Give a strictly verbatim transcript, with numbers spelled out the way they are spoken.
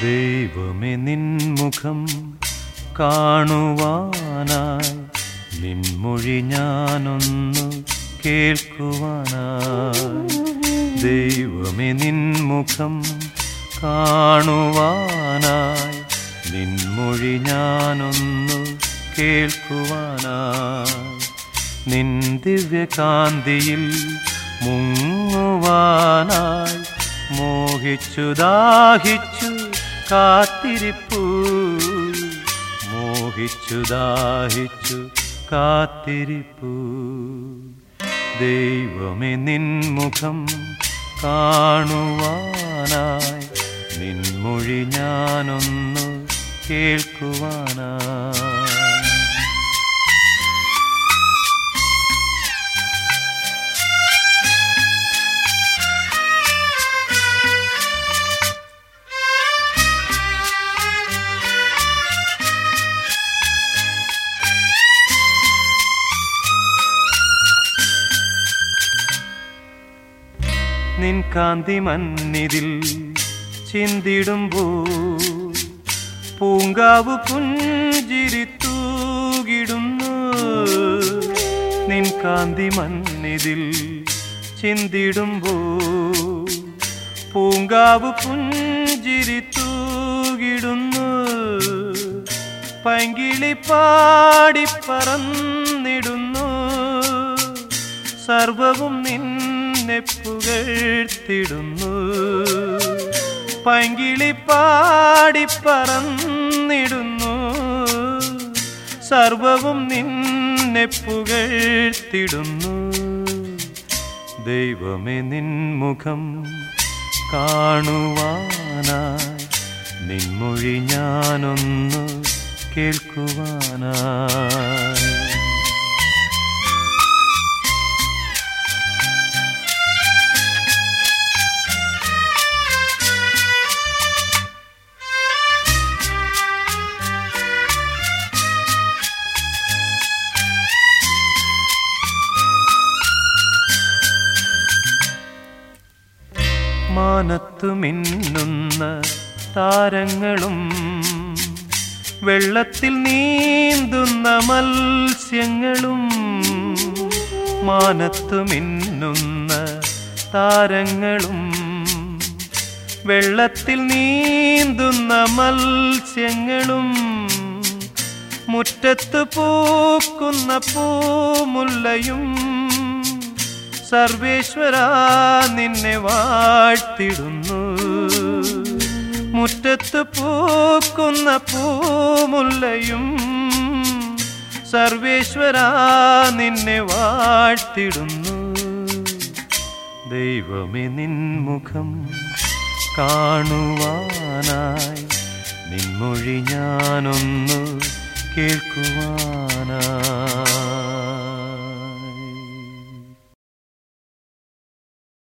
ദൈവമേ നിൻമുഖം കാണുവാനായി, നിൻമൊഴി ഞാനൊന്നു കേൾക്കുവാനായി. ദൈവമേ നിൻമുഖം കാണുവാനായി, നിൻമൊഴി ഞാനൊന്നു കേൾക്കുവാനായി. നിൻ ദിവ്യകാന്തിയിൽ മുങ്ങുവാനായി മോഹിച്ചു ദാഹിച്ചു കാത്തിരിപ്പു, മോഹിച്ചു ദാഹിച്ചു കാത്തിരിപ്പു. ദൈവമേ നിൻമുഖം കാണുവാനായി, നിൻമൊഴി ഞാനൊന്നു കേൾക്കുവാനായി. നിൻ കാന്തി മന്നിതിൽ ചിന്തിടുമ്പോൾ പൂങ്കാവ് പുഞ്ചിരി തൂകിടുന്നു. നിൻ കാന്തി മന്നിതിൽ ചിന്തിടുമ്പോൾ പൂങ്കാവ് പുഞ്ചിരി തൂകിടുന്നു. പൈങ്കിളി പാടി പറന്നിടുന്നു, സർവവും നിന്നെ പുകഴ്ത്തിടുന്നു. പൈങ്കിളി പാടി പറന്നിടുന്നു, സർവവും നിന്നെ പുകഴ്ത്തിടുന്നു. ദൈവമേ നിൻമുഖം കാണുവാനായി, നിൻമൊഴി ഞാനൊന്നു കേൾക്കുവാനായി. മാനത്തു മിന്നുന്ന താരങ്ങളും വെള്ളത്തിൽ നീന്തുന്ന മത്സ്യങ്ങളും, മാനത്തു മിന്നുന്ന താരങ്ങളും വെള്ളത്തിൽ നീന്തുന്ന മത്സ്യങ്ങളും, മുറ്റത്ത് പൂക്കുന്ന പൂമുല്ലയും സർവേശ്വരാ നിന്നെ വാഴ്ത്തിടുന്നു. മുറ്റത്ത് പൂക്കുന്ന പൂമുല്ലയും സർവേശ്വരാ നിന്നെ വാഴ്ത്തിടുന്നു. ദൈവമേ നിൻമുഖം കാണുവാനായി, നിൻമൊഴി ഞാനൊന്നു കേൾക്കുവാനായി.